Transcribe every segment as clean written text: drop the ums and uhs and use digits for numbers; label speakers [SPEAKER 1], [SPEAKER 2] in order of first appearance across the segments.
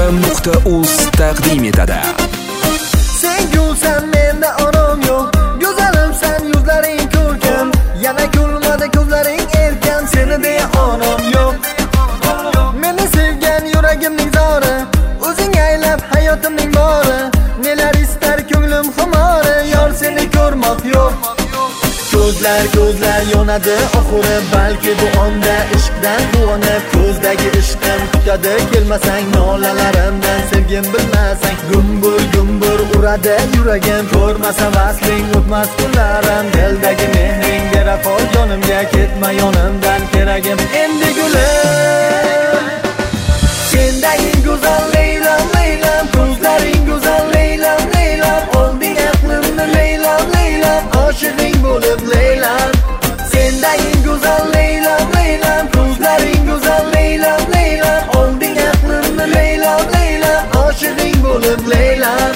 [SPEAKER 1] musfm.uz taqdim etadi.
[SPEAKER 2] Sen gulsan, menda orom yo'q. Go'zalimsan, yuzlaring ko'rkam. Yana kulmadi ko'zlaring erkan, seni deya orom yo'q. Meni sevgan yuragimning zori, o'zing aylab hayotimning bori. Nelar istar ko'nglim xumori, yor seni ko'rmoq yo'q. Ko'zlar yonadi oxiri, balki bu onda ishqdan quvonib, ko'zdagi ishqim kutadi kelmasang, nolalarimdan sevgim bilmasang, gumbur uradi yuragim, ko'rmasa vasling o'tmas kunlarim, dildagi mehring berafol jonimga, ketma yonimdan keragim endi gulim. Sendaging go'zal Leylam, Leylam, ko'zlaring go'zal Leylam, Leylam, olding aqlimni Leylam, Leylam, oshig'ing bo'lib Leylam. Sendaging go'zal Leylam, Leylam, ko'zlaring go'zal Leylam, Leylam, olding aqlimni Leylam, Leylam, oshig'ing bo'lib Leylam.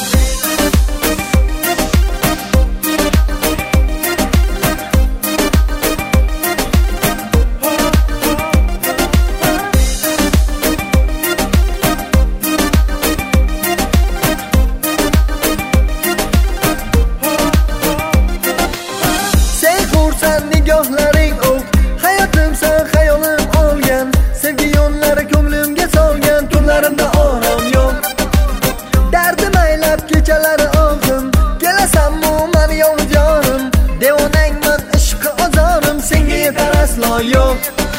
[SPEAKER 2] Nigohlaring o'q, hayotimsan, xayolim olgan, sevgi yo'llari ko'nglimga solgan, tunlarimda orom yo'q. Dardim aylab kechalari oldim, kelasanmi mani yolg'iz yorim, devonangman ishqi ozorim, senga yetar aslo yo'q.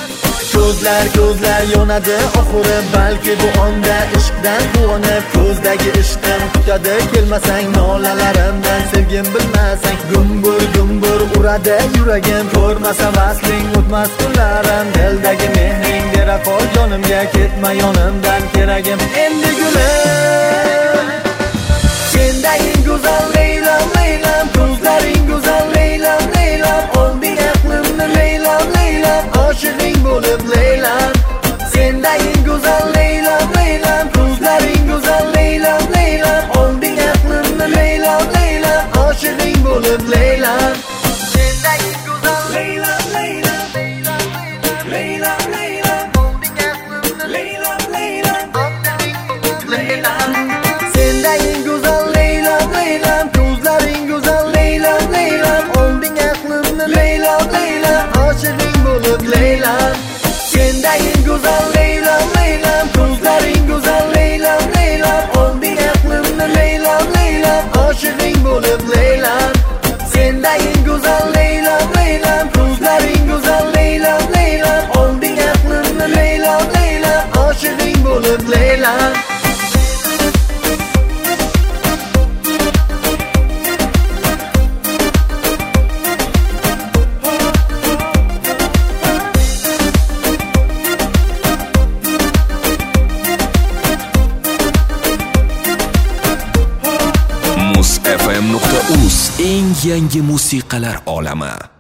[SPEAKER 2] Ko'zlar yonadi oxiri, balki bu onda ishqdan quvonib, ko'zdagi ishqim kutadi kelmasang, nolalarimdan sevgim bilmasang, gumbur uradi yuragim, ko'rmasa vasling o'tmas kunlarim, dildagi mehring berafol jonimga, ketma yonimdan keragim endi gulim. Sendaging go'zal Leylam, Leylam, ko'zlaring go'zal Leylam, Leylam, olding aqlimni Leylam, Leylam, oshig'ing bo'lib Leylam. Sendaging go'zal Leylam, Leylam, ko'zlaring go'zal Leylam, Leylam, olding aqlimni Leylam, Leylam, oshig'ing bo'lib Leylam. Sendaging go'zal Leylam, Leylam, Leylam, Leylam, olding aqlimni Leylam, Leylam, oshig'ing bo'lib Leylam. Sendaging go'zal Leylam, Leylam, ko'zlaring go'zal Leylam, Leylam, olding aqlimni Leylam, Leylam, oshig'ing bo'lib Leylam. Sendaging go'zal Leylam, Leylam, ko'zlaring go'zal Leylam, Leylam, olding aqlimni Leylam, Leylam, oshig'ing bo'lib Leylam. Sendaging go'zal Leylam, Leylam, ko'zlaring go'zal Leylam, Leylam, olding aqlimni Leylam, Leylam, oshig'ing bo'lib Leylam.
[SPEAKER 1] musfm.uz eng yangi musiqalar olami.